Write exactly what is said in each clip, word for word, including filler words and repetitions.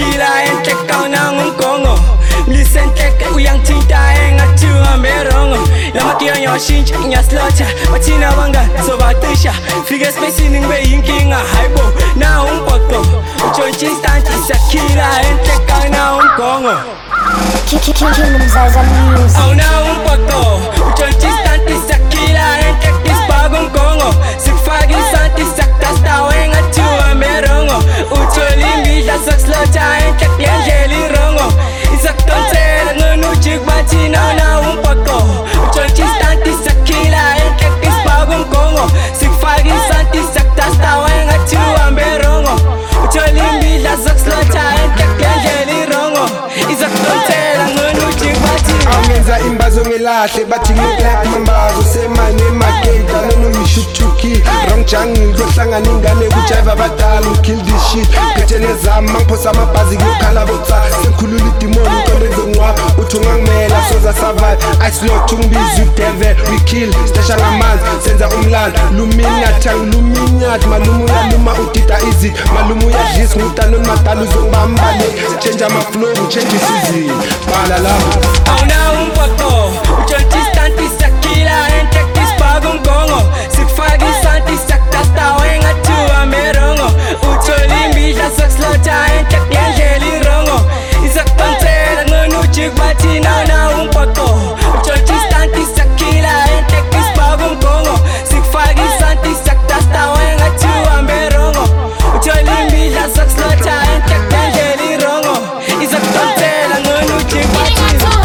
Sakila entek kau nangung kongo Lisentek uyang cinta engat cua merongo Lama kia nyoshin nya slocha Machina wanga so batisha Figa space ning be yinkinga haibo Na un poto Uchonchi stanti Sakila entek kau nangung kongo Kingdom Zaza Music. Au na un poto Uchonchi stanti Sakila entek dis bagong kongo Sikfagi santi saktas tau engat cua merongo Ucholimbi ja sak slocha entek liangeli rongo Isak tonser ngenujuk baci na na un poto Uchonchi stanti Sakila entek dis bagong kongo Sikfagi santi saktas tau engat cua merongo Ucholimbi ja sak slocha entek liangeli rongo Isak tonser ngenujuk baci Amenza imbazo ngelahle bathi ngiblack mambazo semane magate noma ngishuthuki wrong jungle kohlangana ingane kujiva abadala kill this shit phethe nezama ngiphosa amabhazi kuyokhala botsa sekhulula idemon uqondenze ngwa uthi ungangimela soza survive ice lock ungibiza udevil we kill stasha ngamanzi senza umlando luminyathi angiluminyathi malumu uyaluma udida easy malumu uyadlisa ngutana nomadala uzongibambale change ama flow change isizini bala lapha Auna un poto Uchonchi stanti Sakila entek dis bagong kongo Sikfagi santi saktas tau engat cua merongo Ucholimbi ja sak slocha entek liangeli rongo Isak tonser ngenujuk baci na na un poto Uchonchi stanti Sakila entek dis bagong kongo Sikfagi santi saktas tau engat cua merongo Ucholimbi ja sak slocha entek liangeli rongo Isak tonser ngenujuk baci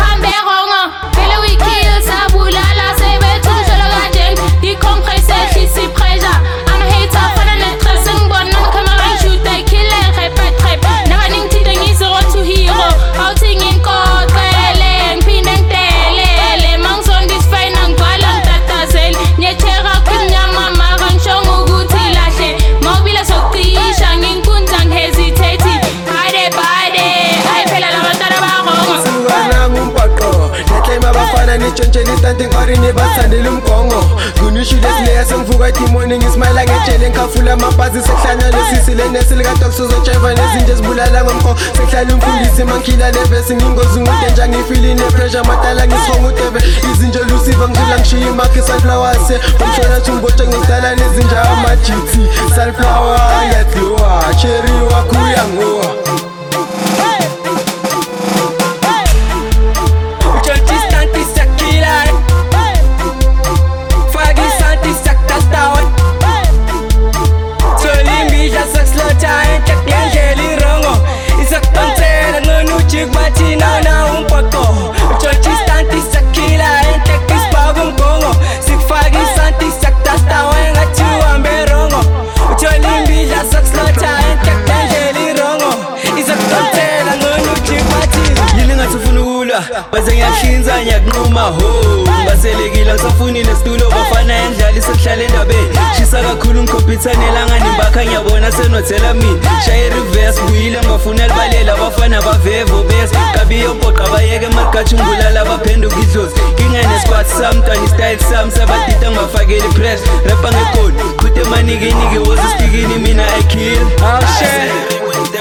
Nitshontshe standing orini bathandela umgongo Ngunishude sileya sengivuka etimoni ngismayela ngejele ngikhafula amabhazi sehlanya lesisi lenesi likadok sozotsheва nezinto ezibulala ngomqo sehlala umfundisi mankhila levesi ngingozi ngudenja ngifili nepressure madala ngisihonga udebe izinto lusiva ngidlula ngishiya imakhi sunflowers umshona thumbotshe ngidala nezinja amajiti sunflower ngiyadliwa cherry wakhuya nguwa Baci na na un poto Uchonchi stanti Sakila entek dis bagong kongo Sikfagi santi saktas tau engat cua merongo Ucholimbi ja sak slocha entek liangeli rongo Isak tontela ngenujuk baci Yili ngasifuna ukulwa baze ngiyahlinza ngiyakunquma ho Baselekile ngisafuni nesitulo bafana endlala isekuhlala endabeni Shisa kakhulu ngikhompyutha nelanga nimbakha ngiyabona senothela mina Shaye reverse buyile ngibafuna libalela abafana bavevo bese Kabiyo mpoqa bayeke emagathi ngibulala baphenduka idlozi Ngingene squad sami tani style sami sabadida ngibafakele press Rapper ngekoni khuthe manikiniki woza stikini mina I kill Oh shit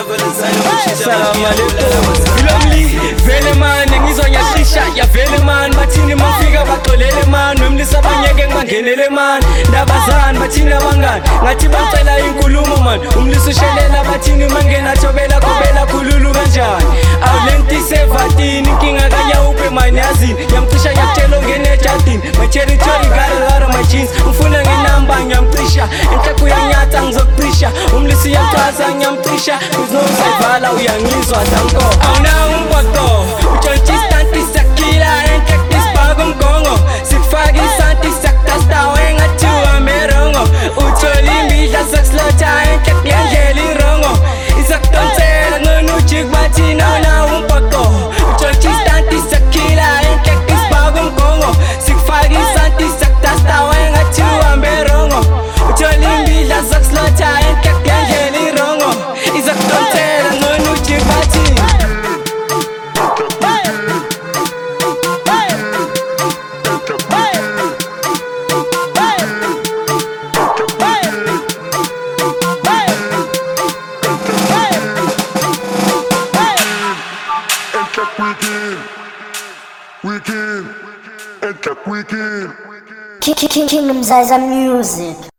Salam alaikum Ilomli vele man ngizwa ngiyahlisha ya vele man bathini mafika baxolele man nomlisa banyeke ngibangenele man ndabazana bathini abangani ngathi bacela inkulumo man umlisa ushelela bathini mangena thobela khobela khululu kanjani awulenti sevatini inkinga kanya uphe man yazini yamcisha ngiyakutshela ongene ejardini my territory garara my jeans ufuna ngenamba ngiyamcisha enhleko uyanyatha ngizokucisha umlisa uyachaza ngiyamcisha kuzinosayivala uyangizwa danko awuna un poto Uchonchi stanti Sakila entek dis bagong kongo Sikfagi santi saktas tau engat cua merongo Ucholimbi ja sak slocha entek liangeli rongo Isak tonser ngenujuk baci na na un poto Uchonchi stanti Sakila entek dis bagong kongo Sikfagi santi saktas tau engat cua merongo Ucholimbi ja sak slocha entek liangeli rongo Isak tonser ngenujuk baci King, King, Kingdom Zaza Music.